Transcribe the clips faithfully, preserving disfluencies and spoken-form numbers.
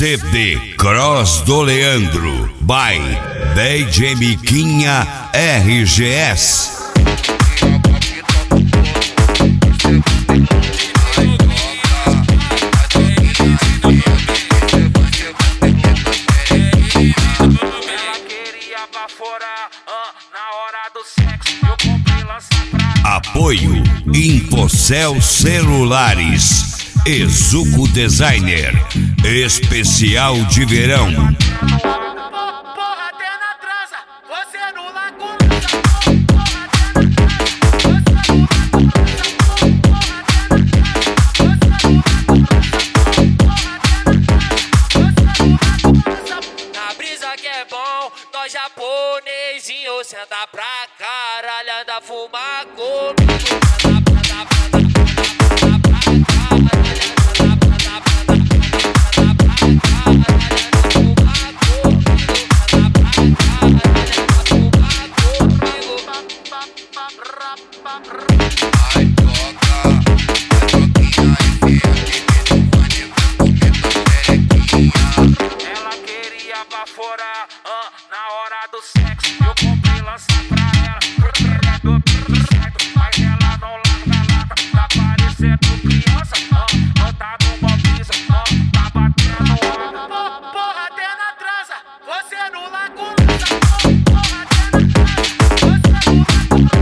C D Cross do Leandro by D J Miquinha R G S. Apoio Infocel Celulares, Exuco Designer, especial de verão. Na brisa que é bom, nós japonesinho senta pra caralho, anda fumar comigo. Ela queria pra fora, ah, na hora do sexo. Eu comprei lança pra ela, mas ela não larga a lata. Tá parecendo criança, ah, não tá numa brisa, ah, tá batendo ó. Porra, até na trança, você não larga o lança. Porra, até na trança, você não larga o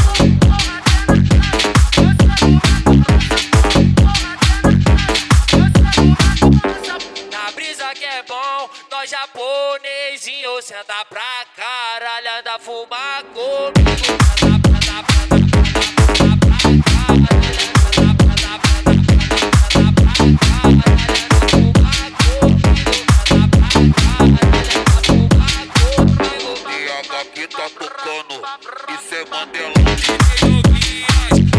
Na brisa que é bom, nós japonesinho senta pra caralho, anda fumar comigo. E a aqui tá tocando, isso é Mandela.